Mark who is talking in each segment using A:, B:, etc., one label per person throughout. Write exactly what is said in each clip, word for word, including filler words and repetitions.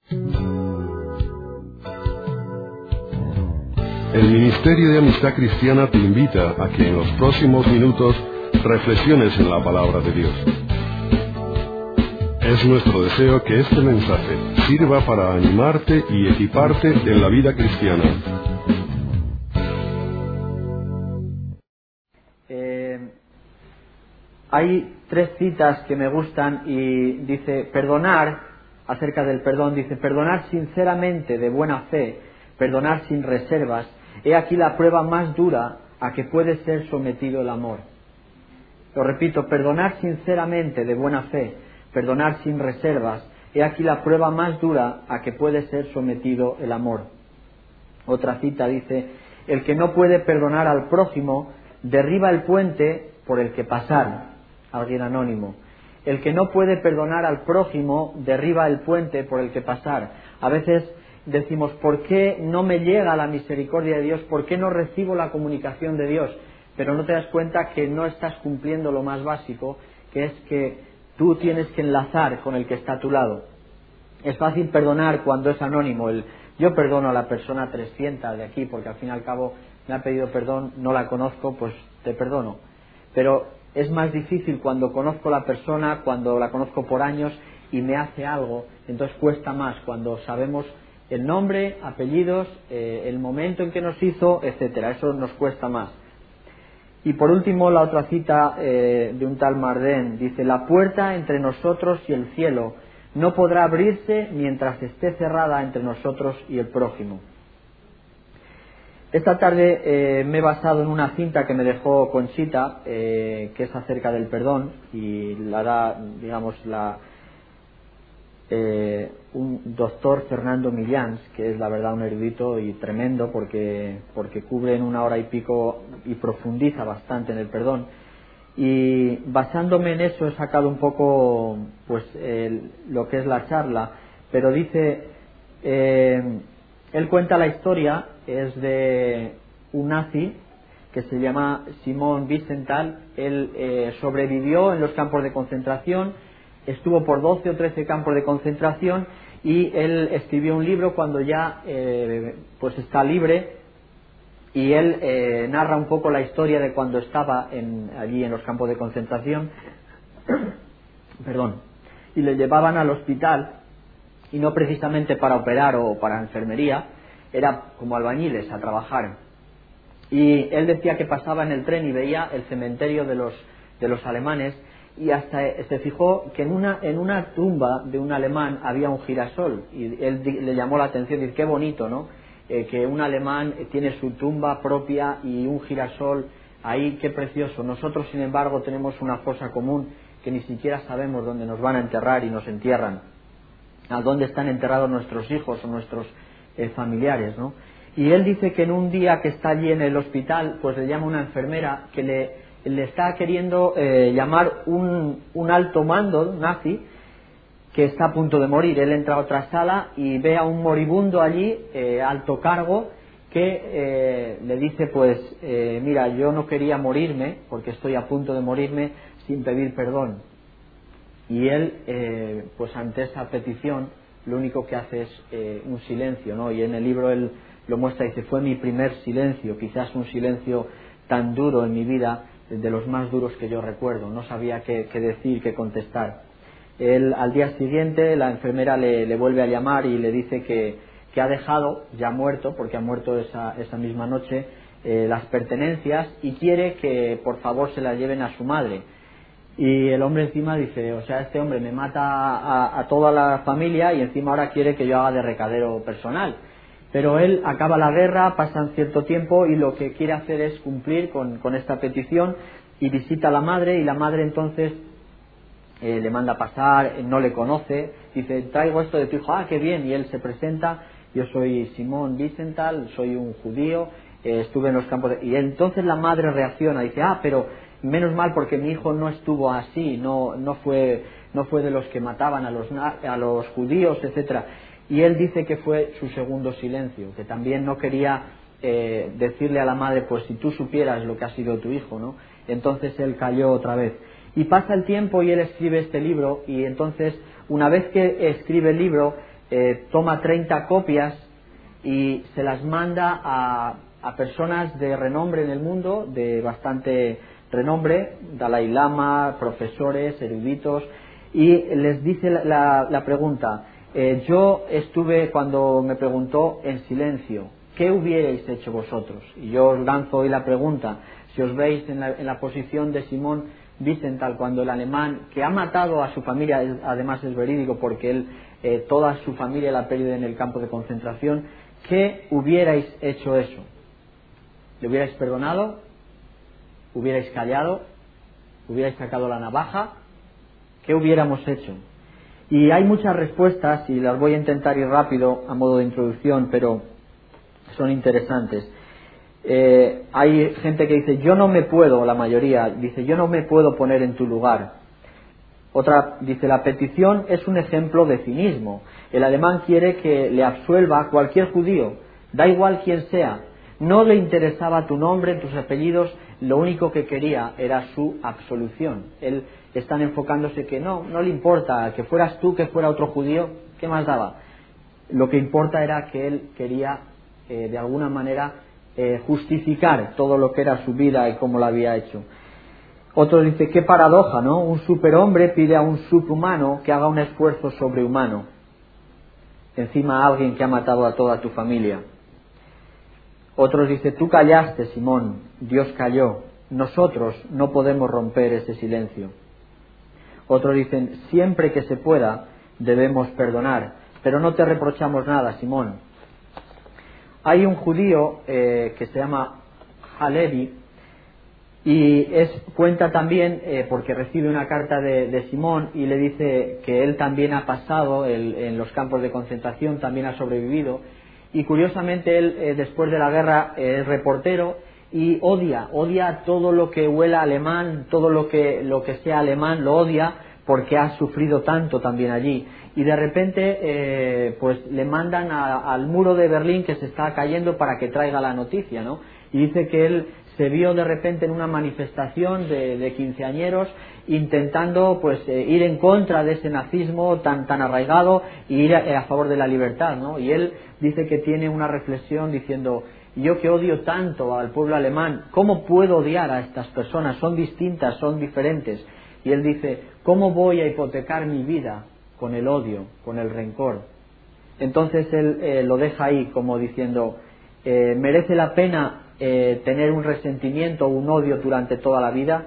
A: El Ministerio de Amistad Cristiana te invita a que en los próximos minutos reflexiones en la palabra de Dios. Es nuestro deseo que este mensaje sirva para animarte y equiparte en la vida cristiana.
B: Eh, hay tres citas que me gustan y dice, perdonar, acerca del perdón, dice, perdonar sinceramente de buena fe, perdonar sin reservas, he aquí la prueba más dura a que puede ser sometido el amor. Lo repito, perdonar sinceramente de buena fe, perdonar sin reservas, he aquí la prueba más dura a que puede ser sometido el amor. Otra cita dice, el que no puede perdonar al prójimo, derriba el puente por el que pasar. Alguien anónimo. El que no puede perdonar al prójimo, derriba el puente por el que pasar. A veces decimos, ¿por qué no me llega la misericordia de Dios? ¿Por qué no recibo la comunicación de Dios? Pero no te das cuenta que no estás cumpliendo lo más básico, que es que tú tienes que enlazar con el que está a tu lado. Es fácil perdonar cuando es anónimo. El, yo perdono a la persona trescientos de aquí, porque al fin y al cabo me ha pedido perdón, no la conozco, pues te perdono. Pero es más difícil cuando conozco a la persona, cuando la conozco por años y me hace algo, entonces cuesta más cuando sabemos el nombre, apellidos, eh, el momento en que nos hizo, etcétera. Eso nos cuesta más. Y por último, la otra cita eh, de un tal Marden dice, la puerta entre nosotros y el cielo no podrá abrirse mientras esté cerrada entre nosotros y el prójimo. Esta tarde eh, me he basado en una cinta que me dejó Conchita, eh, que es acerca del perdón, y la da, digamos, la, eh, un doctor Fernando Millans, que es la verdad un erudito y tremendo, porque, porque cubre en una hora y pico y profundiza bastante en el perdón. Y basándome en eso he sacado un poco pues el, lo que es la charla, pero dice, eh, él cuenta la historia, es de un nazi que se llama Simón Wiesenthal. Él eh, sobrevivió en los campos de concentración, estuvo por doce o trece campos de concentración y él escribió un libro cuando ya eh, pues está libre, y él eh, narra un poco la historia de cuando estaba en, allí en los campos de concentración perdón, y le llevaban al hospital, y no precisamente para operar o para enfermería, era como albañiles a trabajar. Y él decía que pasaba en el tren y veía el cementerio de los, de los alemanes, y hasta se fijó que en una, en una tumba de un alemán había un girasol, y él le llamó la atención, dice, qué bonito, ¿no? Eh, que un alemán tiene su tumba propia y un girasol ahí, qué precioso. Nosotros, sin embargo, tenemos una fosa común que ni siquiera sabemos dónde nos van a enterrar y nos entierran, a dónde están enterrados nuestros hijos o nuestros eh, familiares, ¿no? Y él dice que en un día que está allí en el hospital, pues le llama una enfermera que le, le está queriendo eh, llamar un, un alto mando nazi que está a punto de morir. Él entra a otra sala y ve a un moribundo allí, eh, alto cargo, que eh, le dice, pues, eh, mira, yo no quería morirme, porque estoy a punto de morirme, sin pedir perdón. Y él, eh, pues ante esa petición, lo único que hace es eh, un silencio, ¿no? Y en el libro él lo muestra y dice, fue mi primer silencio, quizás un silencio tan duro en mi vida, de los más duros que yo recuerdo. No sabía qué, qué decir, qué contestar. Él, al día siguiente, la enfermera le, le vuelve a llamar y le dice que, que ha dejado, ya muerto, porque ha muerto esa, esa misma noche, eh, las pertenencias, y quiere que por favor se las lleven a su madre. Y el hombre encima dice, o sea, este hombre me mata a, a toda la familia y encima ahora quiere que yo haga de recadero personal. Pero él acaba la guerra, pasan cierto tiempo y lo que quiere hacer es cumplir con, con esta petición, y visita a la madre, y la madre entonces Eh, le manda pasar, eh, no le conoce, dice, traigo esto de tu hijo, ah, qué bien, y él se presenta, yo soy Simón Wiesenthal, soy un judío, eh, estuve en los campos de... Y entonces la madre reacciona, dice, ah, pero menos mal porque mi hijo no estuvo así, no, no, fue, no fue de los que mataban a los, a los judíos, etcétera. Y él dice que fue su segundo silencio, que también no quería eh, decirle a la madre, pues si tú supieras lo que ha sido tu hijo, ¿no? Entonces él cayó otra vez. Y pasa el tiempo y él escribe este libro, y entonces, una vez que escribe el libro, eh, toma treinta copias y se las manda a, a personas de renombre en el mundo, de bastante renombre, Dalai Lama, profesores, eruditos, y les dice la, la, la pregunta, eh, yo estuve, cuando me preguntó, en silencio, ¿qué hubierais hecho vosotros? Y yo os lanzo hoy la pregunta, si os veis en la, en la posición de Simón Wiesenthal, cuando el alemán, que ha matado a su familia, además es verídico porque él, eh, toda su familia la ha perdido en el campo de concentración, ¿qué hubierais hecho eso? ¿Le hubierais perdonado? ¿Hubierais callado? ¿Hubierais sacado la navaja? ¿Qué hubiéramos hecho? Y hay muchas respuestas y las voy a intentar ir rápido a modo de introducción, pero son interesantes. Eh, hay gente que dice, yo no me puedo, la mayoría dice, yo no me puedo poner en tu lugar. Otra dice, la petición es un ejemplo de cinismo. El alemán quiere que le absuelva a cualquier judío, da igual quién sea. No le interesaba tu nombre, tus apellidos, lo único que quería era su absolución. Él están enfocándose que no, no le importa que fueras tú, que fuera otro judío, ¿qué más daba? Lo que importa era que él quería eh, de alguna manera eh, justificar todo lo que era su vida y cómo lo había hecho. Otro dice, qué paradoja, ¿no? Un superhombre pide a un subhumano que haga un esfuerzo sobrehumano. Encima a alguien que ha matado a toda tu familia. Otros dice, tú callaste, Simón, Dios calló. Nosotros no podemos romper ese silencio. Otros dicen, siempre que se pueda debemos perdonar, pero no te reprochamos nada, Simón. Hay un judío eh, que se llama Halevi, y es, cuenta también, eh, porque recibe una carta de, de Simón y le dice que él también ha pasado el, en los campos de concentración, también ha sobrevivido, y curiosamente él eh, después de la guerra eh, es reportero y odia, odia todo lo que huela alemán, todo lo que, lo que sea alemán lo odia porque ha sufrido tanto también allí. Y de repente eh, pues le mandan a, al muro de Berlín que se está cayendo para que traiga la noticia, ¿no? Y dice que él se vio de repente en una manifestación de, de quinceañeros intentando pues eh, ir en contra de ese nazismo tan tan arraigado y ir a, a favor de la libertad, ¿no? Y él dice que tiene una reflexión diciendo, yo que odio tanto al pueblo alemán, ¿cómo puedo odiar a estas personas? Son distintas, son diferentes. Y él dice, ¿cómo voy a hipotecar mi vida con el odio, con el rencor? Entonces él eh, lo deja ahí como diciendo, eh, ¿merece la pena eh, tener un resentimiento o un odio durante toda la vida?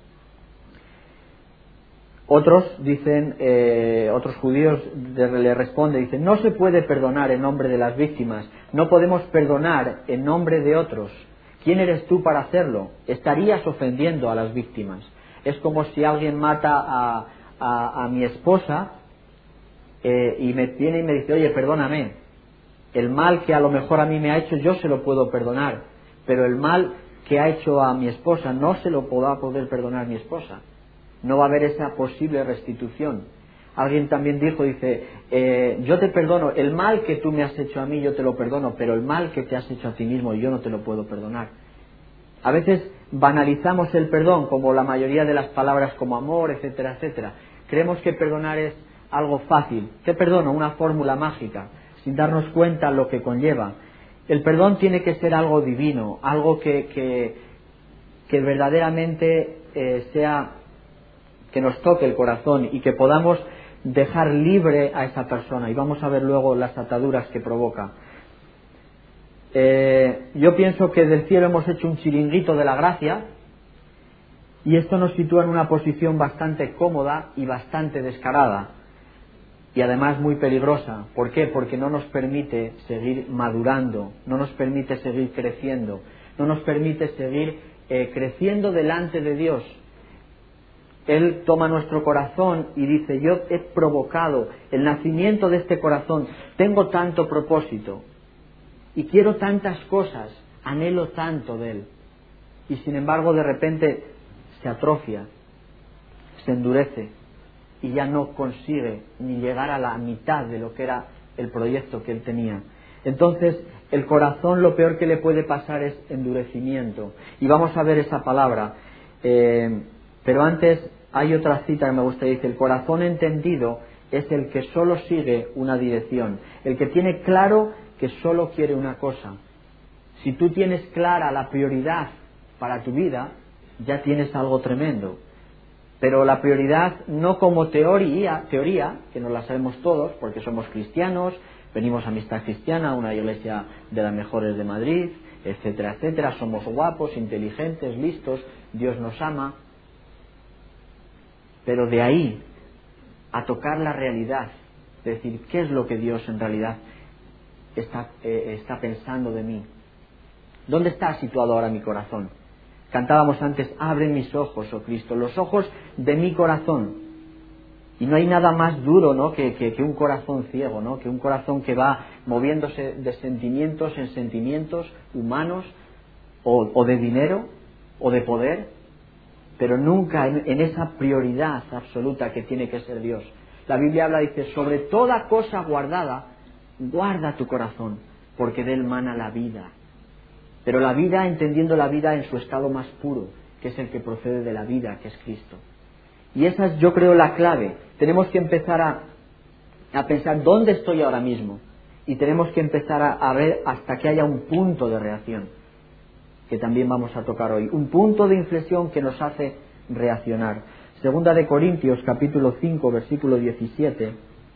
B: Otros dicen, eh, otros judíos le responden, dicen, no se puede perdonar en nombre de las víctimas, no podemos perdonar en nombre de otros. ¿Quién eres tú para hacerlo? Estarías ofendiendo a las víctimas. Es como si alguien mata a, a, a mi esposa eh, y me viene y me dice, oye, perdóname, el mal que a lo mejor a mí me ha hecho yo se lo puedo perdonar, pero el mal que ha hecho a mi esposa no se lo podrá poder perdonar mi esposa. No va a haber esa posible restitución. Alguien también dijo, dice, eh, yo te perdono, el mal que tú me has hecho a mí yo te lo perdono, pero el mal que te has hecho a ti mismo yo no te lo puedo perdonar. A veces banalizamos el perdón como la mayoría de las palabras como amor, etcétera, etcétera. Creemos que perdonar es algo fácil. Te perdono, una fórmula mágica, sin darnos cuenta lo que conlleva. El perdón tiene que ser algo divino, algo que, que, que verdaderamente eh, sea, que nos toque el corazón y que podamos dejar libre a esa persona. Y vamos a ver luego las ataduras que provoca. Eh, yo pienso que del cielo hemos hecho un chiringuito de la gracia y esto nos sitúa en una posición bastante cómoda y bastante descarada y además muy peligrosa. ¿Por qué? Porque no nos permite seguir madurando, no nos permite seguir creciendo, no nos permite seguir eh, creciendo delante de Dios. Él toma nuestro corazón y dice, yo he provocado el nacimiento de este corazón, tengo tanto propósito y quiero tantas cosas, anhelo tanto de Él. Y sin embargo de repente se atrofia, se endurece y ya no consigue ni llegar a la mitad de lo que era el proyecto que Él tenía. Entonces el corazón, lo peor que le puede pasar es endurecimiento. Y vamos a ver esa palabra. Eh, pero antes hay otra cita que me gusta, dice, el corazón entendido es el que solo sigue una dirección, el que tiene claro que solo quiere una cosa. Si tú tienes clara la prioridad para tu vida, ya tienes algo tremendo. Pero la prioridad no como teoría, teoría, que nos la sabemos todos, porque somos cristianos, venimos a Amistad Cristiana, una iglesia de las mejores de Madrid, etcétera, etcétera, somos guapos, inteligentes, listos, Dios nos ama. Pero de ahí a tocar la realidad, de decir, ¿qué es lo que Dios en realidad está, eh, está pensando de mí? ¿Dónde está situado ahora mi corazón? Cantábamos antes, abre mis ojos, oh Cristo, los ojos de mi corazón. Y no hay nada más duro, ¿no?, que, que, que un corazón ciego, ¿no?, que un corazón que va moviéndose de sentimientos en sentimientos humanos, o, o de dinero, o de poder, pero nunca en, en esa prioridad absoluta que tiene que ser Dios. La Biblia habla, dice, sobre toda cosa guardada, guarda tu corazón, porque de él mana la vida. Pero la vida, entendiendo la vida en su estado más puro, que es el que procede de la vida, que es Cristo. Y esa es, yo creo, la clave. Tenemos que empezar a, a pensar dónde estoy ahora mismo. Y tenemos que empezar a, a ver hasta que haya un punto de reacción, que también vamos a tocar hoy. Un punto de inflexión que nos hace reaccionar. Segunda de Corintios, capítulo cinco, versículo diecisiete.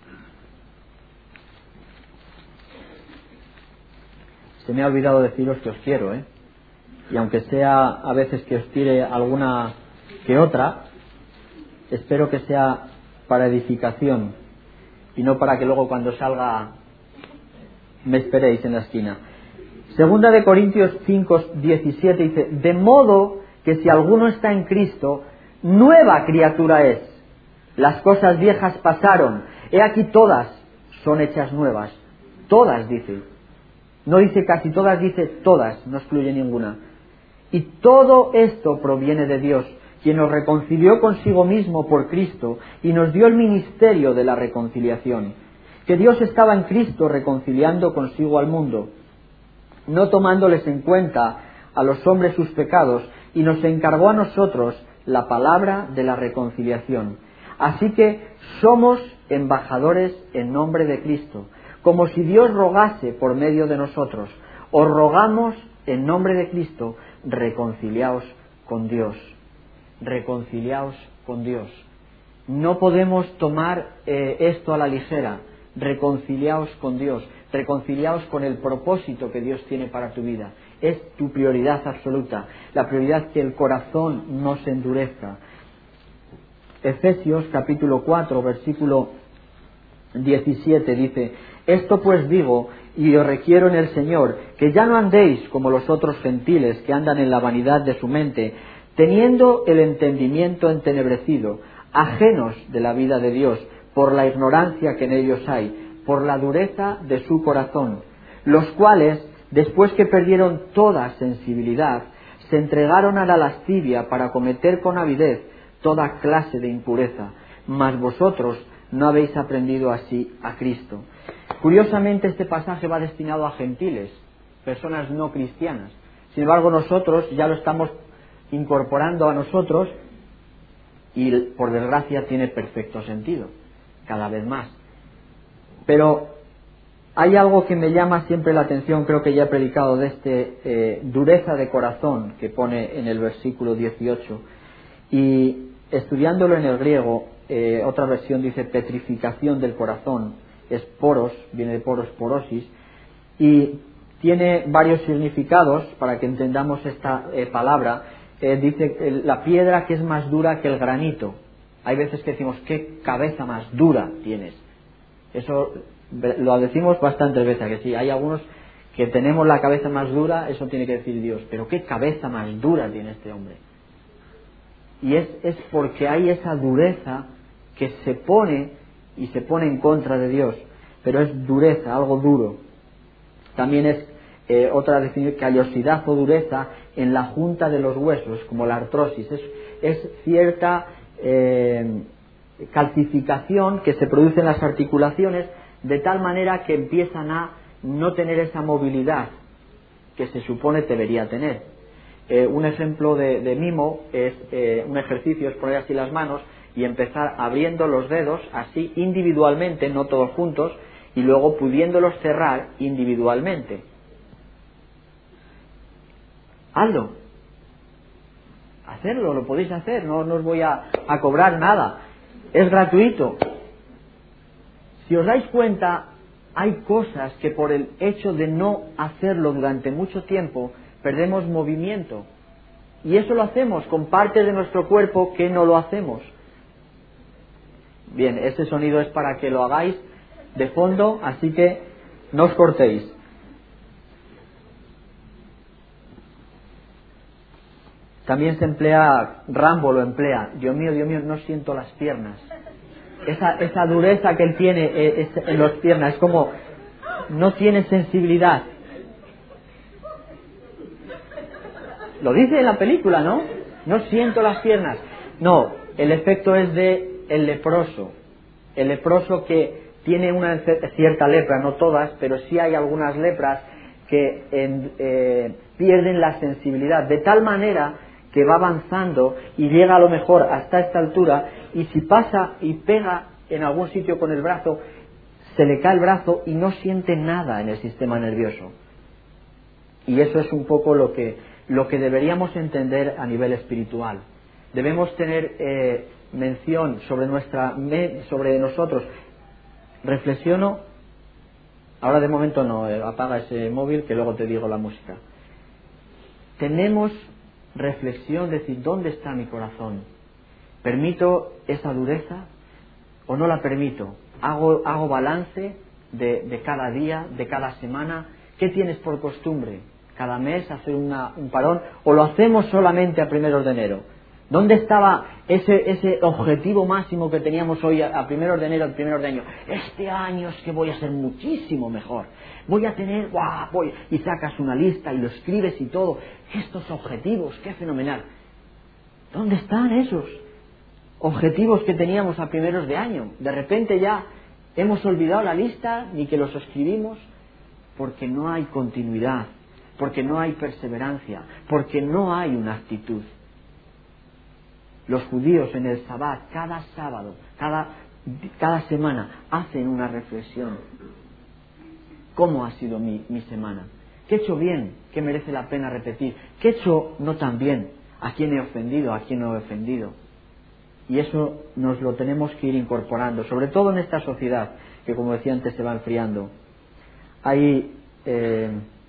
B: Se me ha olvidado deciros que os quiero, ¿eh? Y aunque sea a veces que os tire alguna que otra, espero que sea para edificación y no para que luego cuando salga me esperéis en la esquina. Segunda de Corintios cinco, diecisiete dice, de modo que si alguno está en Cristo, nueva criatura es. Las cosas viejas pasaron, he aquí todas son hechas nuevas. Todas, dice. No dice casi todas, dice todas, no excluye ninguna. Y todo esto proviene de Dios, quien nos reconcilió consigo mismo por Cristo y nos dio el ministerio de la reconciliación. Que Dios estaba en Cristo reconciliando consigo al mundo, no tomándoles en cuenta a los hombres sus pecados, y nos encargó a nosotros la palabra de la reconciliación. Así que somos embajadores en nombre de Cristo, como si Dios rogase por medio de nosotros. Os rogamos en nombre de Cristo, reconciliaos con Dios. Reconciliaos con Dios. No podemos tomar eh, esto a la ligera. Reconciliaos con Dios. Reconciliaos con el propósito que Dios tiene para tu vida. Es tu prioridad absoluta. La prioridad que el corazón no se endurezca. Efesios capítulo cuatro, versículo diecisiete dice, esto pues digo y os requiero en el Señor, que ya no andéis como los otros gentiles que andan en la vanidad de su mente, teniendo el entendimiento entenebrecido, ajenos de la vida de Dios, por la ignorancia que en ellos hay, por la dureza de su corazón, los cuales, después que perdieron toda sensibilidad, se entregaron a la lascivia para cometer con avidez toda clase de impureza, mas vosotros no habéis aprendido así a Cristo. Curiosamente, este pasaje va destinado a gentiles, personas no cristianas. Sin embargo, nosotros ya lo estamos incorporando a nosotros y, por desgracia, tiene perfecto sentido, cada vez más. Pero hay algo que me llama siempre la atención, creo que ya he predicado de este eh, dureza de corazón que pone en el versículo dieciocho. Y estudiándolo en el griego, eh, otra versión dice petrificación del corazón, es poros, viene de poros, porosis, y tiene varios significados para que entendamos esta eh, palabra. Eh, dice eh, la piedra que es más dura que el granito. Hay veces que decimos, ¿qué cabeza más dura tienes? Eso lo decimos bastantes veces, que sí, hay algunos que tenemos la cabeza más dura, eso tiene que decir Dios, pero ¿qué cabeza más dura tiene este hombre? Y es, es porque hay esa dureza que se pone y se pone en contra de Dios, pero es dureza, algo duro. También es eh, otra definición, callosidad o dureza en la junta de los huesos, como la artrosis, es, es cierta eh, calcificación que se produce en las articulaciones, de tal manera que empiezan a no tener esa movilidad que se supone debería tener. Eh, un ejemplo de, de mimo es eh, un ejercicio, es poner así las manos y empezar abriendo los dedos así individualmente, no todos juntos, y luego pudiéndolos cerrar individualmente. Hazlo. Hacerlo, lo podéis hacer, no, no os voy a, a cobrar nada. Es gratuito. Si os dais cuenta, hay cosas que por el hecho de no hacerlo durante mucho tiempo, perdemos movimiento. Y eso lo hacemos con partes de nuestro cuerpo que no lo hacemos. Bien, este sonido es para que lo hagáis de fondo, así que no os cortéis. También se emplea, Rambo lo emplea, Dios mío, Dios mío, no siento las piernas. Esa, esa dureza que él tiene es, en las piernas, es como, no tiene sensibilidad. Lo dice en la película, ¿no? No siento las piernas. No, el efecto es de el leproso. El leproso que tiene una cierta lepra, no todas, pero sí hay algunas lepras que en, eh, pierden la sensibilidad, de tal manera que va avanzando y llega a lo mejor hasta esta altura, y si pasa y pega en algún sitio con el brazo, se le cae el brazo y no siente nada en el sistema nervioso. Y eso es un poco lo que, lo que deberíamos entender a nivel espiritual. Debemos tener eh, mención sobre, nuestra, sobre nosotros. Reflexiono, ahora de momento no, eh, apaga ese móvil que luego te digo la música. Tenemos reflexión, decir, ¿dónde está mi corazón? ¿Permito esa dureza o no la permito? ¿Hago, hago balance de, de cada día, de cada semana? ¿Qué tienes por costumbre? ¿Cada mes hacer una, un parón? ¿O lo hacemos solamente a primeros de enero? ¿Dónde estaba ese, ese objetivo máximo que teníamos hoy a, a primeros de enero, al primeros de año? Este año es que voy a ser muchísimo mejor. Voy a tener, ¡guau! Voy, y sacas una lista y lo escribes y todo. Estos objetivos, qué fenomenal. ¿Dónde están esos objetivos que teníamos a primeros de año? De repente ya hemos olvidado la lista, ni que los escribimos, porque no hay continuidad, porque no hay perseverancia, porque no hay una actitud. Los judíos en el Sabbat, cada sábado, cada, cada semana, hacen una reflexión. ¿Cómo ha sido mi, mi semana? ¿Qué he hecho bien? ¿Qué merece la pena repetir? ¿Qué he hecho no tan bien? ¿A quién he ofendido? ¿A quién no he ofendido? Y eso nos lo tenemos que ir incorporando, sobre todo en esta sociedad que, como decía antes, se va enfriando. Hay... Eh,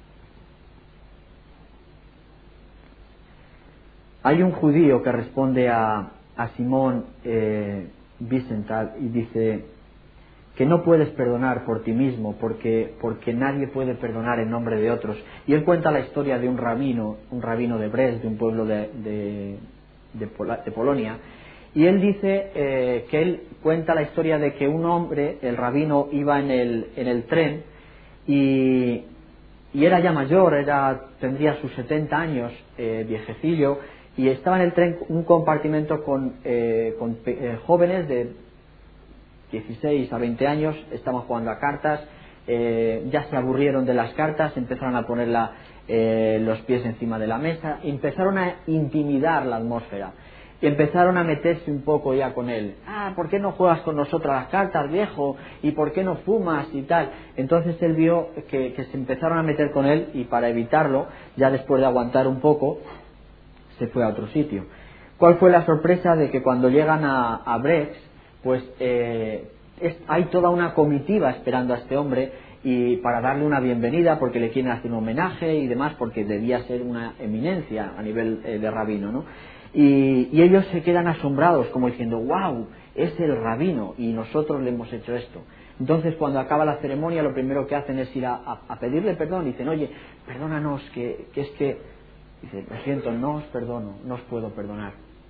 B: Hay un judío que responde a, a Simón eh, Wiesenthal y dice que no puedes perdonar por ti mismo porque, porque nadie puede perdonar en nombre de otros. Y él cuenta la historia de un rabino, un rabino de Brest, de un pueblo de, de, de, Pol- de Polonia. Y él dice eh, que él cuenta la historia de que un hombre, el rabino, iba en el, en el tren y, y era ya mayor, era, tendría sus setenta años, eh, viejecillo, y estaba en el tren un compartimento con, eh, con eh, jóvenes de dieciséis a veinte años, estaban jugando a cartas, eh, ya se aburrieron de las cartas, empezaron a poner la, eh, los pies encima de la mesa, empezaron a intimidar la atmósfera, y empezaron a meterse un poco ya con él. Ah, ¿por qué no juegas con nosotros las cartas, viejo? ¿Y por qué no fumas y tal? Entonces él vio que, que se empezaron a meter con él, y para evitarlo, ya después de aguantar un poco, se fue a otro sitio. ¿Cuál fue la sorpresa? De que cuando llegan a, a Brest, pues eh, es, hay toda una comitiva esperando a este hombre y para darle una bienvenida, porque le quieren hacer un homenaje y demás, porque debía ser una eminencia a nivel eh, de rabino, ¿no? Y, y ellos se quedan asombrados, como diciendo, wow, es el rabino y nosotros le hemos hecho esto. Entonces, cuando acaba la ceremonia, lo primero que hacen es ir a, a, a pedirle perdón. Dicen, oye, perdónanos, que, que es que dice, lo siento, no os perdono, no os puedo perdonar.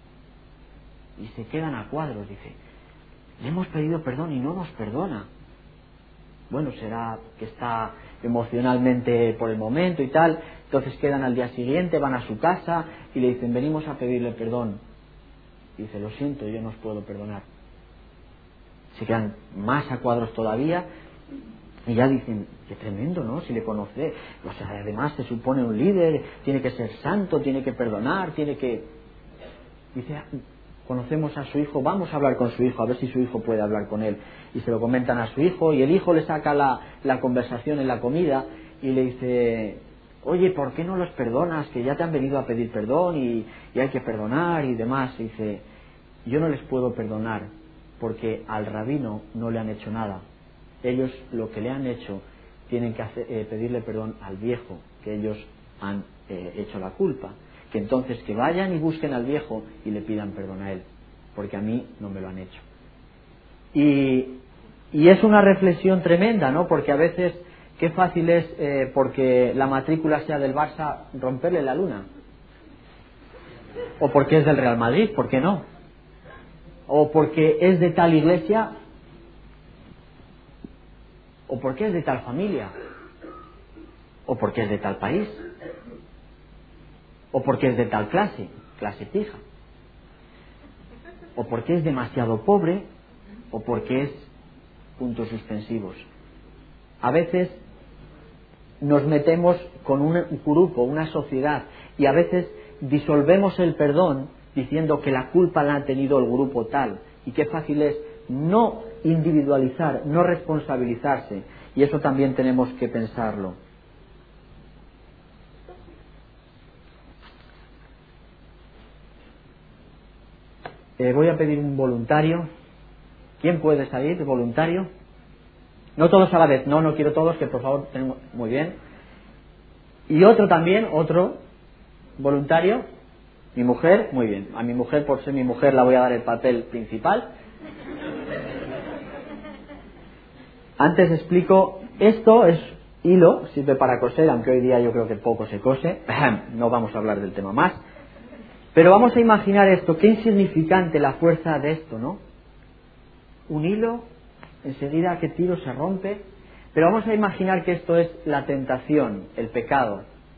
B: Y se quedan a cuadros, dice, le hemos pedido perdón y no nos perdona. Bueno, será que está emocionalmente por el momento y tal. Entonces quedan al día siguiente, van a su casa y le dicen, venimos a pedirle perdón. Y dice, lo siento, yo no os puedo perdonar. Se quedan más a cuadros todavía. Y ya dicen, qué tremendo, ¿no? Si le conoce, o sea, además se supone un líder, tiene que ser santo, tiene que perdonar, tiene que... Dice, conocemos a su hijo, vamos a hablar con su hijo, a ver si su hijo puede hablar con él. Y se lo comentan a su hijo, y el hijo le saca la, la conversación en la comida y le dice: oye, ¿por qué no los perdonas? Que ya te han venido a pedir perdón y, y hay que perdonar y demás. Y dice: yo no les puedo perdonar porque al rabino no le han hecho nada. Ellos lo que le han hecho tienen que hacer, eh, pedirle perdón al viejo, que ellos han eh, hecho la culpa. Que entonces que vayan y busquen al viejo y le pidan perdón a él, porque a mí no me lo han hecho. Y, y es una reflexión tremenda, ¿no? Porque a veces qué fácil es, eh, porque la matrícula sea del Barça, romperle la luna. O porque es del Real Madrid, ¿por qué no? O porque es de tal iglesia, o porque es de tal familia, o porque es de tal país, o porque es de tal clase, clase fija, o porque es demasiado pobre, o porque es puntos suspensivos. A veces nos metemos con un grupo, una sociedad, y a veces disolvemos el perdón diciendo que la culpa la ha tenido el grupo tal, y qué fácil es no individualizar, no responsabilizarse, y eso también tenemos que pensarlo. Eh, voy a pedir un voluntario. ¿Quién puede salir de voluntario? No todos a la vez, no, no quiero todos, que por favor, tenemos... muy bien. Y otro también, otro voluntario. Mi mujer, muy bien. A mi mujer, por ser mi mujer, la voy a dar el papel principal. Antes explico, esto es hilo, sirve para coser, aunque hoy día yo creo que poco se cose. No vamos a hablar del tema más. Pero vamos a imaginar esto, qué insignificante la fuerza de esto, ¿no? Un hilo, enseguida que tiro se rompe. Pero vamos a imaginar que esto es la tentación, el pecado.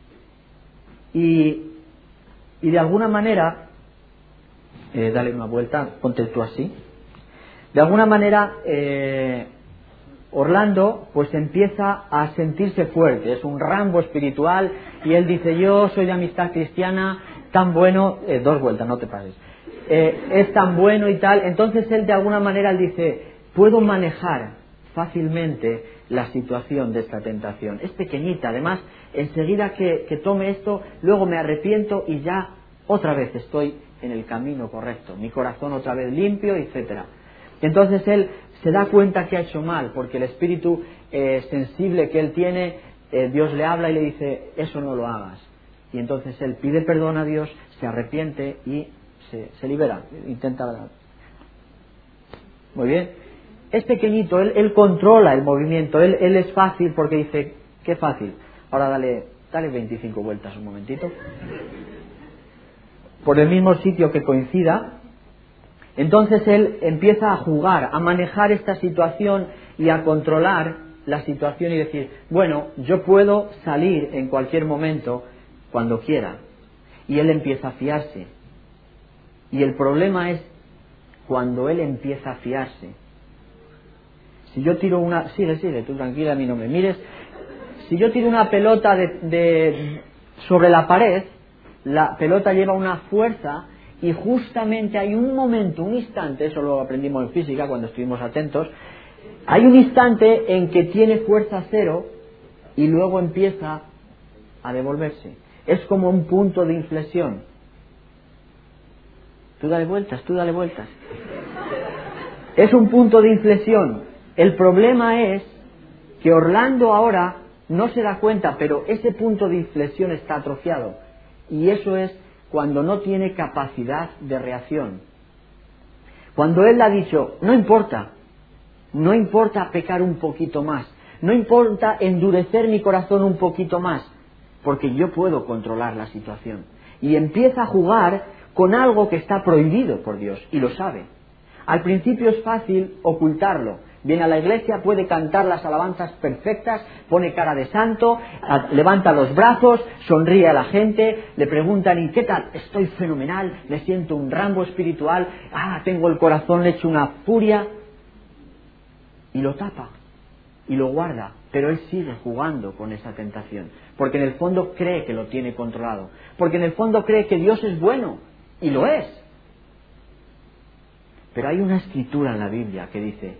B: Y, y de alguna manera, eh, dale una vuelta, ponte tú así. De alguna manera, eh, Orlando pues empieza a sentirse fuerte, es un Rambo espiritual, y él dice: yo soy de Amistad Cristiana, tan bueno, eh, dos vueltas, no te pases, eh, es tan bueno y tal. Entonces él de alguna manera él dice: puedo manejar fácilmente la situación de esta tentación, es pequeñita, además enseguida que, que tome esto, luego me arrepiento y ya otra vez estoy en el camino correcto, mi corazón otra vez limpio, etcétera. Entonces él se da cuenta que ha hecho mal, porque el espíritu eh, sensible que él tiene, eh, Dios le habla y le dice: eso no lo hagas. Y entonces él pide perdón a Dios, se arrepiente y se, se libera, intenta... Muy bien. Es pequeñito, él, él controla el movimiento, él, él es fácil, porque dice: qué fácil. Ahora dale, dale veinticinco vueltas un momentito. Por el mismo sitio que coincida. Entonces él empieza a jugar, a manejar esta situación y a controlar la situación y decir: bueno, yo puedo salir en cualquier momento, cuando quiera. Y él empieza a fiarse. Y el problema es cuando él empieza a fiarse. Si yo tiro una... Sigue, sigue, tú tranquila, a mí no me mires. Si yo tiro una pelota de, de, sobre la pared, la pelota lleva una fuerza, y justamente hay un momento, un instante, eso lo aprendimos en física cuando estuvimos atentos, hay un instante en que tiene fuerza cero y luego empieza a devolverse. Es como un punto de inflexión. Tú dale vueltas, tú dale vueltas. Es un punto de inflexión. El problema es que Orlando ahora no se da cuenta, pero ese punto de inflexión está atrofiado. Y eso es cuando no tiene capacidad de reacción. Cuando él ha dicho: no importa, no importa pecar un poquito más, no importa endurecer mi corazón un poquito más, porque yo puedo controlar la situación. Y empieza a jugar con algo que está prohibido por Dios, y lo sabe. Al principio es fácil ocultarlo. Viene a la iglesia, puede cantar las alabanzas perfectas, pone cara de santo, levanta los brazos, sonríe a la gente, le preguntan: ¿y qué tal? Estoy fenomenal, me siento un Rambo espiritual, ah, tengo el corazón hecho una furia. Y lo tapa, y lo guarda, pero él sigue jugando con esa tentación, porque en el fondo cree que lo tiene controlado, porque en el fondo cree que Dios es bueno, y lo es. Pero hay una escritura en la Biblia que dice,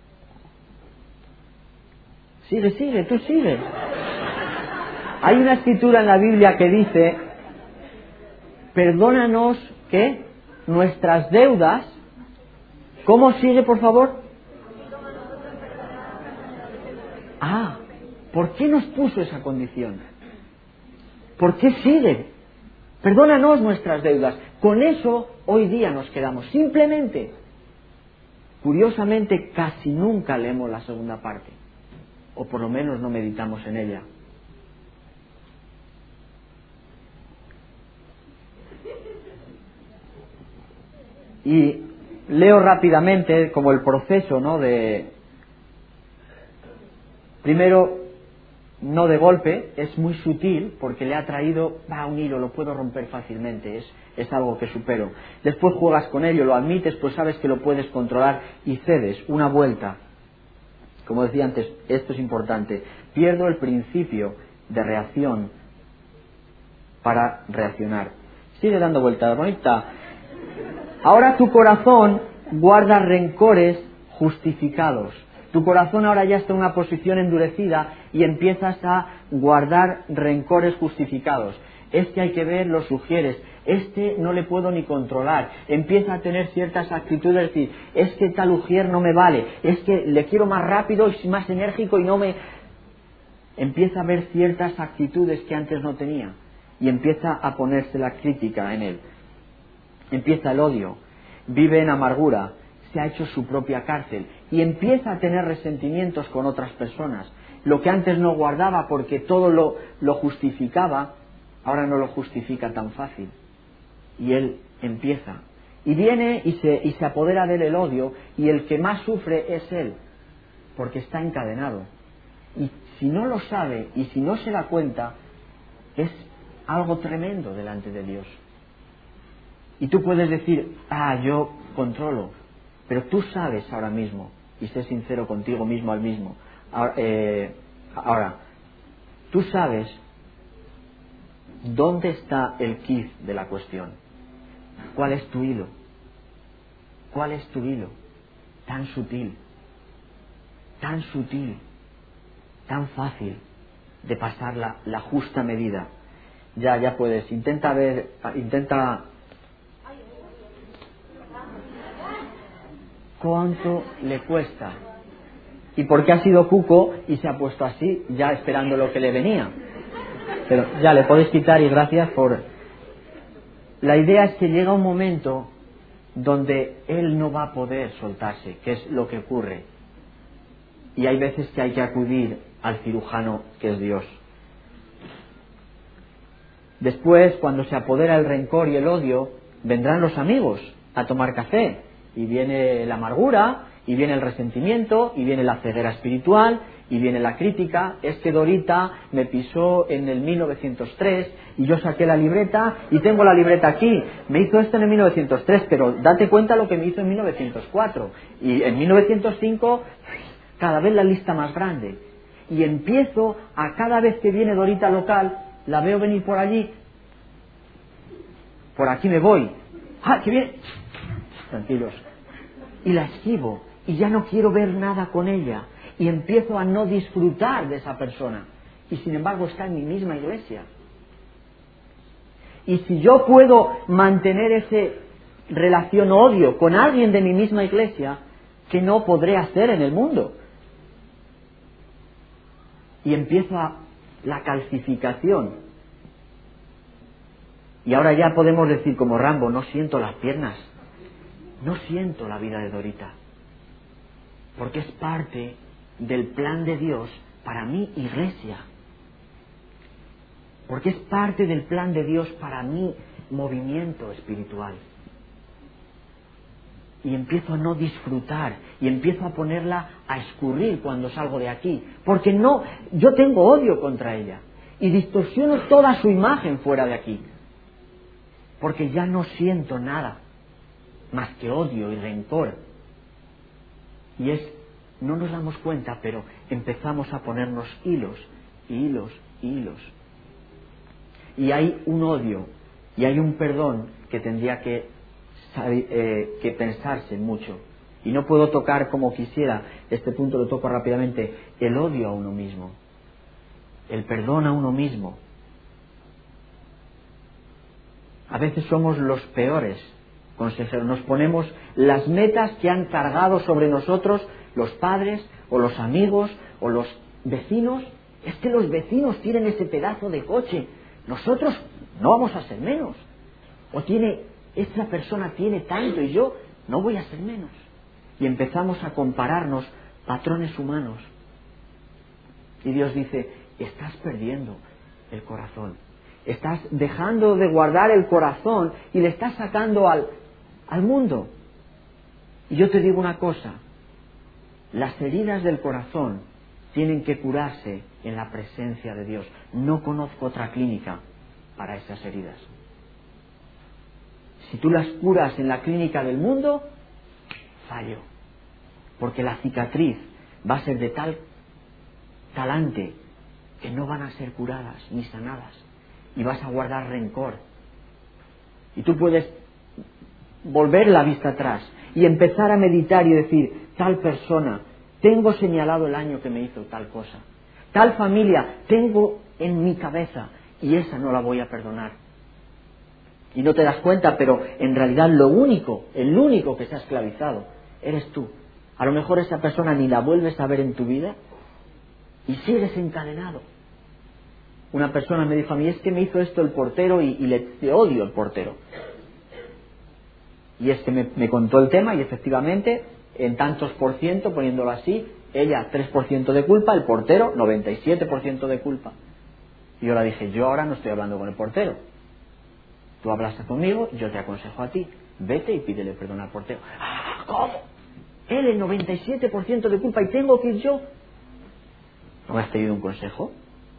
B: sigue, sigue, tú sigue. Hay una escritura en la Biblia que dice, perdónanos, ¿qué? Nuestras deudas. ¿Cómo sigue, por favor? Ah, ¿por qué nos puso esa condición? ¿Por qué sigue? Perdónanos nuestras deudas. Con eso hoy día nos quedamos. Simplemente, curiosamente, casi nunca leemos la segunda parte. O por lo menos no meditamos en ella. Y leo rápidamente como el proceso, ¿no? De primero, no de golpe, es muy sutil porque le ha traído, va, un hilo, lo puedo romper fácilmente, es, es algo que supero. Después juegas con ello, lo admites, pues sabes que lo puedes controlar y cedes una vuelta. Como decía antes, esto es importante. Pierdo el principio de reacción para reaccionar. Sigue dando vueltas, bonita. Ahora tu corazón guarda rencores justificados. Tu corazón ahora ya está en una posición endurecida y empiezas a guardar rencores justificados. Este hay que ver, lo sugieres. Este no le puedo ni controlar. Empieza a tener ciertas actitudes, es decir, es que tal ujier no me vale, es que le quiero más rápido y más enérgico y no me... Empieza a ver ciertas actitudes que antes no tenía y empieza a ponerse la crítica en él. Empieza el odio, vive en amargura, se ha hecho su propia cárcel y empieza a tener resentimientos con otras personas. Lo que antes no guardaba porque todo lo, lo justificaba, ahora no lo justifica tan fácil. Y él empieza. Y viene y se, y se apodera de él el odio, y el que más sufre es él, porque está encadenado. Y si no lo sabe y si no se da cuenta, es algo tremendo delante de Dios. Y tú puedes decir, ah, yo controlo, pero tú sabes ahora mismo, y sé sincero contigo mismo al mismo, ahora, eh, ahora tú sabes dónde está el quiz de la cuestión. ¿Cuál es tu hilo? ¿Cuál es tu hilo? Tan sutil, tan sutil, tan fácil de pasar la, la justa medida. Ya, ya puedes, intenta ver, intenta... ¿Cuánto le cuesta? ¿Y por qué ha sido cuco y se ha puesto así, ya esperando lo que le venía? Pero ya le podéis quitar y gracias por... La idea es que llega un momento donde él no va a poder soltarse, que es lo que ocurre. Y hay veces que hay que acudir al cirujano que es Dios. Después, cuando se apodera el rencor y el odio, vendrán los amigos a tomar café. Y viene la amargura, y viene el resentimiento, y viene la ceguera espiritual, y viene la crítica. Es que Dorita me pisó en el mil novecientos tres y yo saqué la libreta y tengo la libreta aquí. Me hizo esto en el mil novecientos tres, pero date cuenta lo que me hizo en mil novecientos cuatro. Y en mil novecientos cinco, cada vez la lista más grande. Y empiezo a cada vez que viene Dorita local, la veo venir por allí, por aquí me voy. ¡Ah, que viene! Tranquilos. Y la esquivo y ya no quiero ver nada con ella. Y empiezo a no disfrutar de esa persona. Y sin embargo está en mi misma iglesia. Y si yo puedo mantener esa relación odio con alguien de mi misma iglesia, ¿qué no podré hacer en el mundo? Y empiezo a la calcificación. Y ahora ya podemos decir como Rambo, no siento las piernas. No siento la vida de Dorita. Porque es parte del plan de Dios para mi iglesia. Porque es parte del plan de Dios para mi movimiento espiritual. Y empiezo a no disfrutar y empiezo a ponerla a escurrir cuando salgo de aquí. Porque no, yo tengo odio contra ella y distorsiono toda su imagen fuera de aquí. Porque ya no siento nada más que odio y rencor. Y es, no nos damos cuenta, pero empezamos a ponernos hilos, y hilos, y hilos. Y hay un odio, y hay un perdón que tendría que eh, que pensarse mucho. Y no puedo tocar como quisiera, este punto lo toco rápidamente, el odio a uno mismo, el perdón a uno mismo. A veces somos los peores consejeros, nos ponemos las metas que han cargado sobre nosotros los padres o los amigos o los vecinos. Es que los vecinos tienen ese pedazo de coche, nosotros no vamos a ser menos. O tiene, esta persona tiene tanto y yo no voy a ser menos. Y empezamos a compararnos patrones humanos. Y Dios dice, estás perdiendo el corazón. Estás dejando de guardar el corazón y le estás sacando al, al mundo. Y yo te digo una cosa, las heridas del corazón tienen que curarse en la presencia de Dios. No conozco otra clínica para esas heridas. Si tú las curas en la clínica del mundo, fallo. Porque la cicatriz va a ser de tal talante que no van a ser curadas ni sanadas. Y vas a guardar rencor. Y tú puedes volver la vista atrás y empezar a meditar y decir, tal persona, tengo señalado el año que me hizo tal cosa. Tal familia, tengo en mi cabeza y esa no la voy a perdonar. Y no te das cuenta, pero en realidad lo único, el único que se ha esclavizado, eres tú. A lo mejor esa persona ni la vuelves a ver en tu vida y sigues encadenado. Una persona me dijo a mí, es que me hizo esto el portero y, y le, le odio el portero. Y es que me, me contó el tema y efectivamente, en tantos por ciento, poniéndolo así, ella tres por ciento de culpa, el portero noventa y siete por ciento de culpa. Y yo le dije, yo ahora no estoy hablando con el portero. Tú hablas conmigo, yo te aconsejo a ti. Vete y pídele perdón al portero. ¡Ah, cómo! Él el noventa y siete por ciento de culpa y tengo que ir yo. ¿No me has pedido un consejo?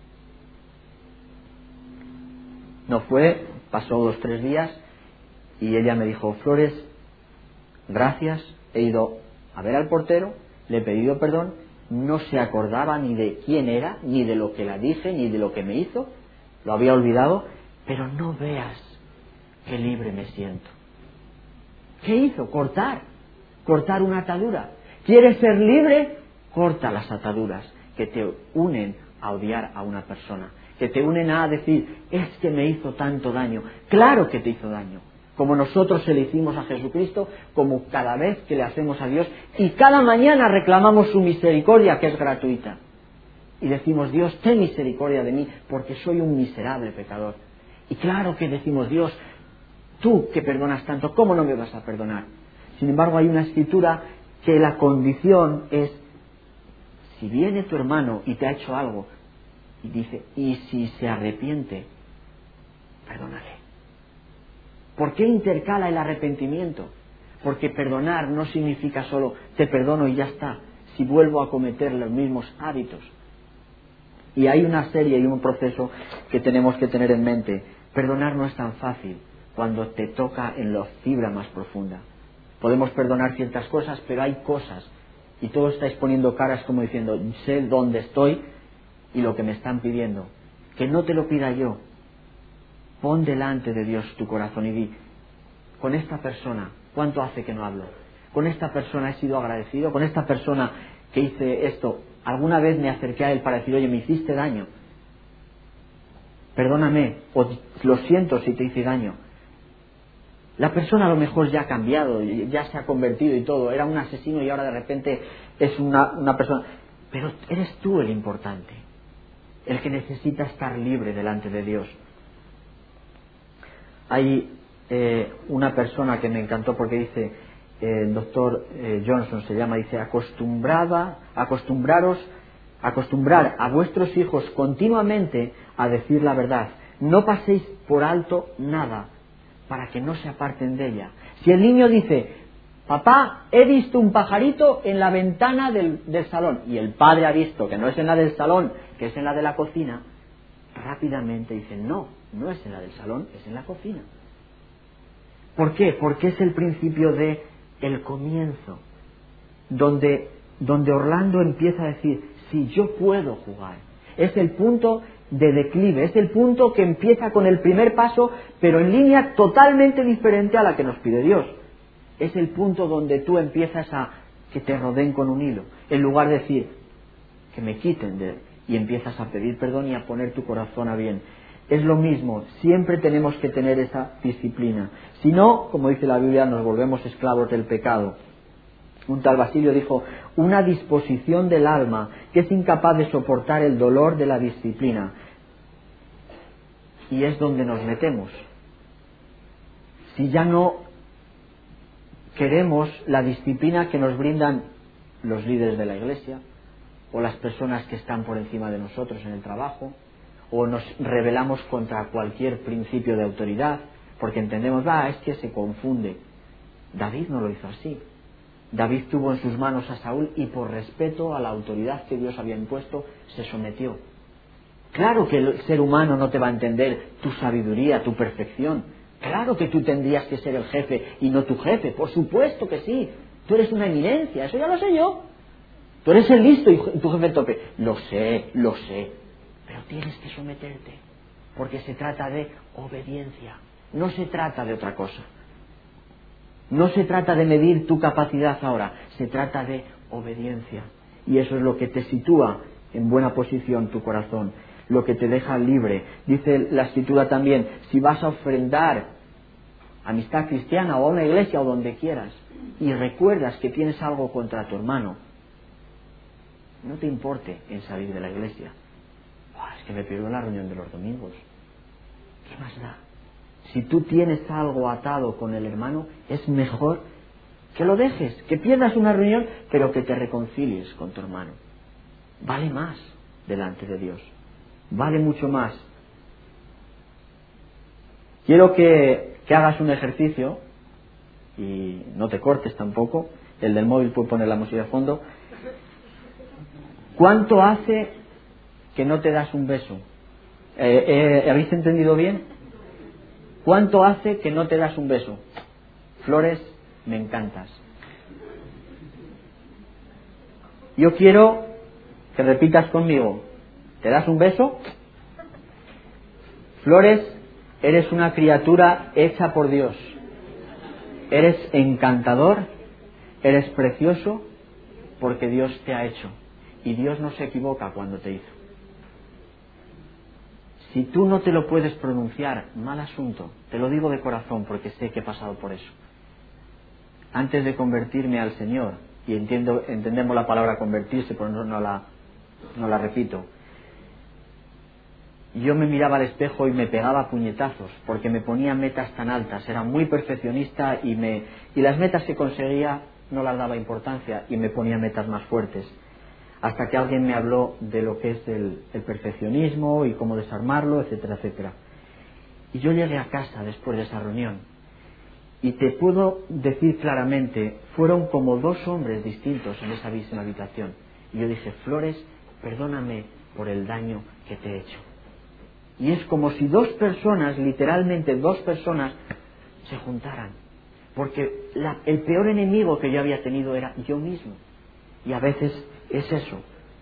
B: No fue, pasó dos, tres días y ella me dijo, Flores, gracias, he ido a ver al portero, le he pedido perdón, no se acordaba ni de quién era, ni de lo que la dije, ni de lo que me hizo, lo había olvidado, pero no veas qué libre me siento. ¿Qué hizo? Cortar, cortar una atadura. ¿Quieres ser libre? Corta las ataduras que te unen a odiar a una persona, que te unen a decir, es que me hizo tanto daño. Claro que te hizo daño, como nosotros se le hicimos a Jesucristo, como cada vez que le hacemos a Dios, y cada mañana reclamamos su misericordia, que es gratuita. Y decimos, Dios, ten misericordia de mí, porque soy un miserable pecador. Y claro que decimos, Dios, tú que perdonas tanto, ¿cómo no me vas a perdonar? Sin embargo, hay una escritura que la condición es, si viene tu hermano y te ha hecho algo, y dice, y si se arrepiente, perdónale. ¿Por qué intercala el arrepentimiento? Porque perdonar no significa solo te perdono y ya está, si vuelvo a cometer los mismos hábitos. Y hay una serie y un proceso que tenemos que tener en mente. Perdonar no es tan fácil cuando te toca en la fibra más profunda. Podemos perdonar ciertas cosas, pero hay cosas, y todos estáis poniendo caras como diciendo, sé dónde estoy y lo que me están pidiendo. Que no te lo pida yo. Pon delante de Dios tu corazón y di, con esta persona, ¿cuánto hace que no hablo? Con esta persona he sido agradecido, con esta persona que hice esto, alguna vez me acerqué a él para decir, oye, me hiciste daño. Perdóname, o lo siento si te hice daño. La persona a lo mejor ya ha cambiado, ya se ha convertido y todo, era un asesino y ahora de repente es una, una persona. Pero eres tú el importante, el que necesita estar libre delante de Dios. Hay eh, una persona que me encantó porque dice, eh, el doctor eh, Johnson se llama, dice, acostumbrada, acostumbraros, acostumbrar a vuestros hijos continuamente a decir la verdad. No paséis por alto nada para que no se aparten de ella. Si el niño dice, papá, he visto un pajarito en la ventana del, del salón, y el padre ha visto que no es en la del salón, que es en la de la cocina, rápidamente dice, no, no es en la del salón, es en la cocina. ¿Por qué? Porque es el principio de el comienzo, donde, donde Orlando empieza a decir, si yo puedo jugar. Es el punto de declive, es el punto que empieza con el primer paso, pero en línea totalmente diferente a la que nos pide Dios. Es el punto donde tú empiezas a que te rodeen con un hilo, en lugar de decir que me quiten de él, y empiezas a pedir perdón y a poner tu corazón a bien. Es lo mismo, siempre tenemos que tener esa disciplina. Si no, como dice la Biblia, nos volvemos esclavos del pecado. Un tal Basilio dijo, una disposición del alma que es incapaz de soportar el dolor de la disciplina. Y es donde nos metemos. Si ya no queremos la disciplina que nos brindan los líderes de la iglesia, o las personas que están por encima de nosotros en el trabajo, o nos rebelamos contra cualquier principio de autoridad, porque entendemos, ah, es que se confunde. David no lo hizo así. David tuvo en sus manos a Saúl y por respeto a la autoridad que Dios había impuesto, se sometió. Claro que el ser humano no te va a entender tu sabiduría, tu perfección. Claro que tú tendrías que ser el jefe y no tu jefe, por supuesto que sí. Tú eres una eminencia, eso ya lo sé yo. Tú eres el listo y tu jefe tope. Lo sé, lo sé. Pero tienes que someterte, porque se trata de obediencia, no se trata de otra cosa. No se trata de medir tu capacidad ahora, se trata de obediencia. Y eso es lo que te sitúa en buena posición tu corazón, lo que te deja libre. Dice la Escritura también, si vas a ofrendar amistad cristiana o a una iglesia o donde quieras, y recuerdas que tienes algo contra tu hermano, no te importe en salir de la iglesia. Es que me pierdo la reunión de los domingos. ¿Qué más da? Si tú tienes algo atado con el hermano, es mejor que lo dejes, que pierdas una reunión, pero que te reconcilies con tu hermano. Vale más delante de Dios. Vale mucho más. Quiero que, que hagas un ejercicio, y no te cortes tampoco. El del móvil puede poner la música de fondo. ¿Cuánto hace que no te das un beso? Eh, eh, ¿Habéis entendido bien? ¿Cuánto hace que no te das un beso? Flores, me encantas. Yo quiero que repitas conmigo. ¿Te das un beso? Flores, eres una criatura hecha por Dios. Eres encantador, eres precioso, porque Dios te ha hecho. Y Dios no se equivoca cuando te hizo. Si tú no te lo puedes pronunciar, mal asunto. Te lo digo de corazón porque sé que he pasado por eso. Antes de convertirme al Señor, y entiendo, entendemos la palabra convertirse, pero no, no, la, no la repito, yo me miraba al espejo y me pegaba puñetazos porque me ponía metas tan altas. Era muy perfeccionista y, me, y las metas que conseguía no las daba importancia y me ponía metas más fuertes. Hasta que alguien me habló de lo que es el, el perfeccionismo y cómo desarmarlo, etcétera, etcétera. Y yo llegué a casa después de esa reunión y te puedo decir claramente, fueron como dos hombres distintos en esa misma habitación. Y yo dije, Flores, perdóname por el daño que te he hecho. Y es como si dos personas, literalmente dos personas, se juntaran. Porque la, el peor enemigo que yo había tenido era yo mismo. Y a veces es eso.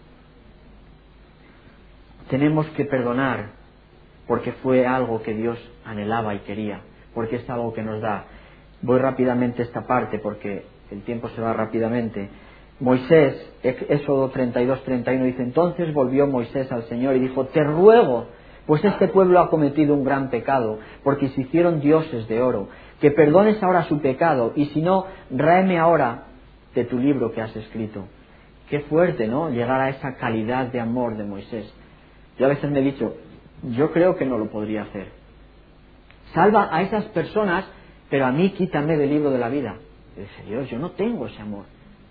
B: Tenemos que perdonar porque fue algo que Dios anhelaba y quería, porque es algo que nos da. Voy rápidamente a esta parte porque el tiempo se va rápidamente. Moisés, Éxodo treinta y dos, treinta y uno dice, entonces volvió Moisés al Señor y dijo, te ruego, pues este pueblo ha cometido un gran pecado, porque se hicieron dioses de oro, que perdones ahora su pecado, y si no, ráeme ahora de tu libro que has escrito. Qué fuerte, ¿no? Llegar a esa calidad de amor de Moisés. Yo a veces me he dicho, yo creo que no lo podría hacer. Salva a esas personas, pero a mí quítame del libro de la vida. Y dice, Dios, yo no tengo ese amor.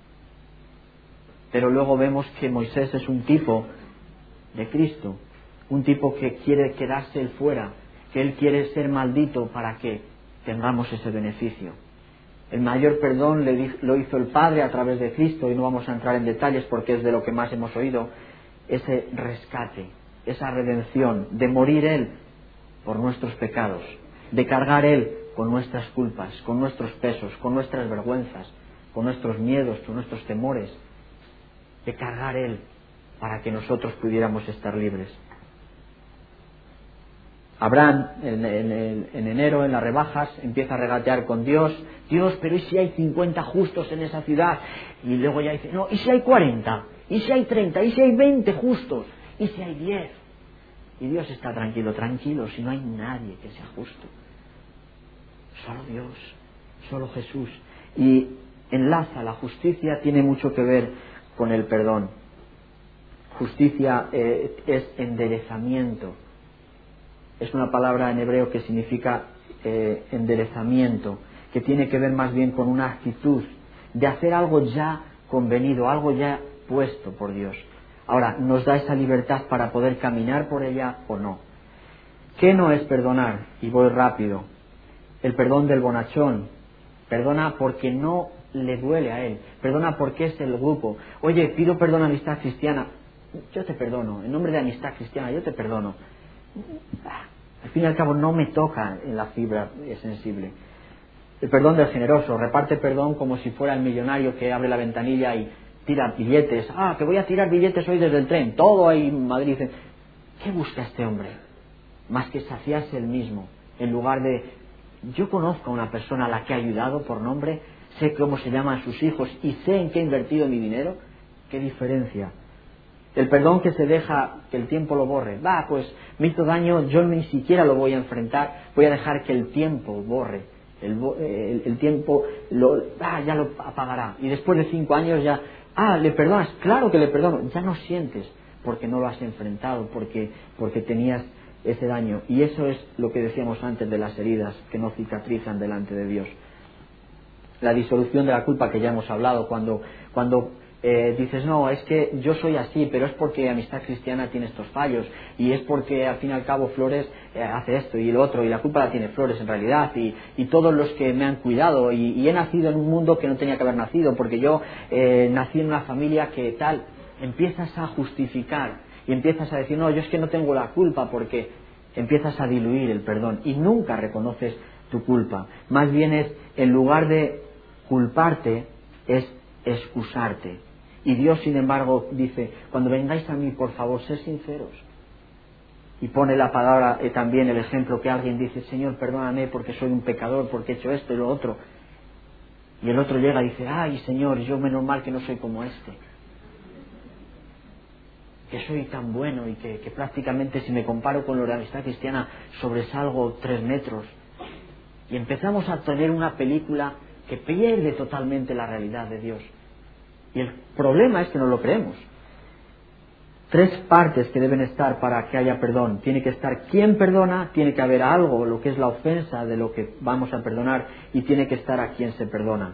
B: Pero luego vemos que Moisés es un tipo de Cristo, un tipo que quiere quedarse él fuera, que él quiere ser maldito para que tengamos ese beneficio. El mayor perdón lo hizo el Padre a través de Cristo, y no vamos a entrar en detalles porque es de lo que más hemos oído, ese rescate, esa redención, de morir Él por nuestros pecados, de cargar Él con nuestras culpas, con nuestros pesos, con nuestras vergüenzas, con nuestros miedos, con nuestros temores, de cargar Él para que nosotros pudiéramos estar libres. Abraham en, en, en enero, en las rebajas, empieza a regatear con Dios. Dios, pero ¿y si hay cincuenta justos en esa ciudad? Y luego ya dice, no, ¿y si hay cuarenta? ¿Y si hay treinta? ¿Y si hay veinte justos? ¿Y si hay diez? Y Dios está tranquilo, tranquilo, si no hay nadie que sea justo. Solo Dios, solo Jesús. Y enlaza, la justicia tiene mucho que ver con el perdón. Justicia eh, es enderezamiento. Es una palabra en hebreo que significa eh, enderezamiento, que tiene que ver más bien con una actitud de hacer algo ya convenido, algo ya puesto por Dios. Ahora, nos da esa libertad para poder caminar por ella o no. ¿Qué no es perdonar? Y voy rápido. El perdón del bonachón. Perdona porque no le duele a él. Perdona porque es el grupo. Oye, pido perdón a Amistad Cristiana. Yo te perdono. En nombre de Amistad Cristiana, yo te perdono. Al fin y al cabo no me toca en la fibra sensible. El perdón del generoso. Reparte perdón como si fuera el millonario que abre la ventanilla y tira billetes. Ah, que voy a tirar billetes hoy desde el tren. Todo ahí en Madrid. ¿Qué busca este hombre? Más que saciarse él mismo. En lugar de... Yo conozco a una persona a la que he ayudado por nombre, sé cómo se llaman sus hijos y sé en qué he invertido mi dinero. ¿Qué diferencia? El perdón que se deja que el tiempo lo borre. Va, pues me hizo daño, yo ni siquiera lo voy a enfrentar, voy a dejar que el tiempo borre. El, el, el tiempo lo, ah, ya lo apagará. Y después de cinco años ya, ah, ¿le perdonas? Claro que le perdono. Ya no sientes porque no lo has enfrentado, porque, porque tenías ese daño. Y eso es lo que decíamos antes de las heridas que no cicatrizan delante de Dios. La disolución de la culpa que ya hemos hablado, cuando... cuando Eh, dices, no, es que yo soy así, pero es porque Amistad Cristiana tiene estos fallos, y es porque al fin y al cabo Flores eh, hace esto y lo otro, y la culpa la tiene Flores en realidad, y, y todos los que me han cuidado, y, y he nacido en un mundo que no tenía que haber nacido, porque yo eh, nací en una familia que tal. Empiezas a justificar, y empiezas a decir, no, yo es que no tengo la culpa, porque empiezas a diluir el perdón, y nunca reconoces tu culpa. Más bien es, en lugar de culparte, es excusarte. Y Dios, sin embargo, dice, cuando vengáis a mí, por favor, sed sinceros. Y pone la palabra, eh, también el ejemplo que alguien dice, Señor, perdóname porque soy un pecador, porque he hecho esto y lo otro. Y el otro llega y dice, ay, Señor, yo menos mal que no soy como este. Que soy tan bueno y que, que prácticamente, si me comparo con lo de Amistad Cristiana, sobresalgo tres metros. Y empezamos a tener una película que pierde totalmente la realidad de Dios. Y el problema es que no lo creemos. Tres partes que deben estar para que haya perdón. Tiene que estar quien perdona, tiene que haber algo, lo que es la ofensa de lo que vamos a perdonar, y tiene que estar a quien se perdona.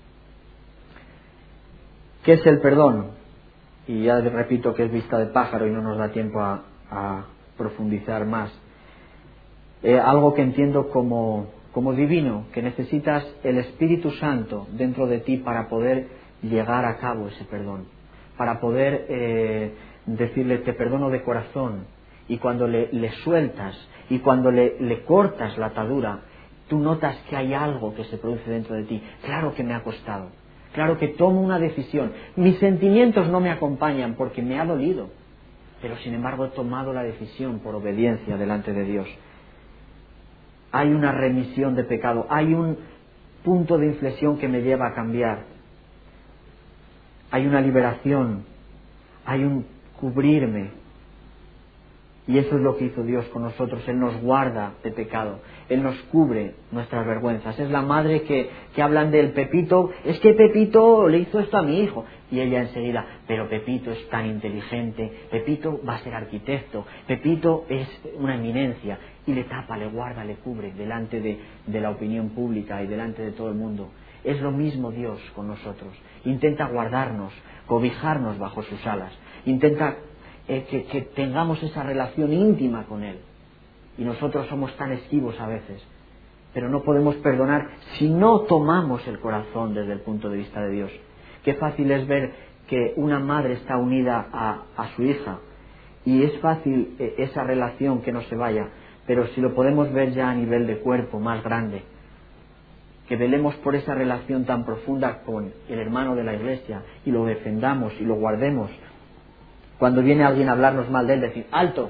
B: ¿Qué es el perdón? Y ya repito que es vista de pájaro y no nos da tiempo a, a profundizar más. Eh, algo que entiendo como, como divino, que necesitas el Espíritu Santo dentro de ti para poder llegar a cabo ese perdón, para poder eh, decirle te perdono de corazón, y cuando le, le sueltas y cuando le, le cortas la atadura, tú notas que hay algo que se produce dentro de ti. Claro que me ha costado, claro que tomo una decisión, mis sentimientos no me acompañan porque me ha dolido, pero sin embargo he tomado la decisión por obediencia delante de Dios. Hay una remisión de pecado, hay un punto de inflexión que me lleva a cambiar. Hay una liberación, hay un cubrirme. Y eso es lo que hizo Dios con nosotros. Él nos guarda de pecado, Él nos cubre nuestras vergüenzas. Es la madre que, que hablan del Pepito, es que Pepito le hizo esto a mi hijo. Y ella enseguida, pero Pepito es tan inteligente, Pepito va a ser arquitecto, Pepito es una eminencia. Y le tapa, le guarda, le cubre delante de, de la opinión pública y delante de todo el mundo. Es lo mismo Dios con nosotros. Intenta guardarnos, cobijarnos bajo sus alas. Intenta eh, que, que tengamos esa relación íntima con Él. Y nosotros somos tan esquivos a veces. Pero no podemos perdonar si no tomamos el corazón desde el punto de vista de Dios. Qué fácil es ver que una madre está unida a, a su hija. Y es fácil eh, esa relación que no se vaya. Pero si lo podemos ver ya a nivel de cuerpo más grande, que velemos por esa relación tan profunda con el hermano de la iglesia y lo defendamos y lo guardemos. Cuando viene alguien a hablarnos mal de él, decir, alto,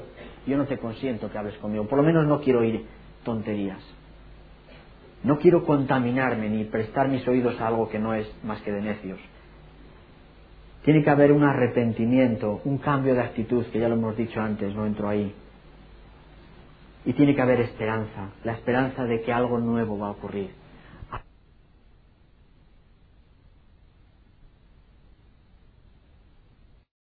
B: yo no te consiento que hables conmigo, por lo menos no quiero oír tonterías. No quiero contaminarme ni prestar mis oídos a algo que no es más que de necios. Tiene que haber un arrepentimiento, un cambio de actitud, que ya lo hemos dicho antes, no entro ahí. Y tiene que haber esperanza, la esperanza de que algo nuevo va a ocurrir.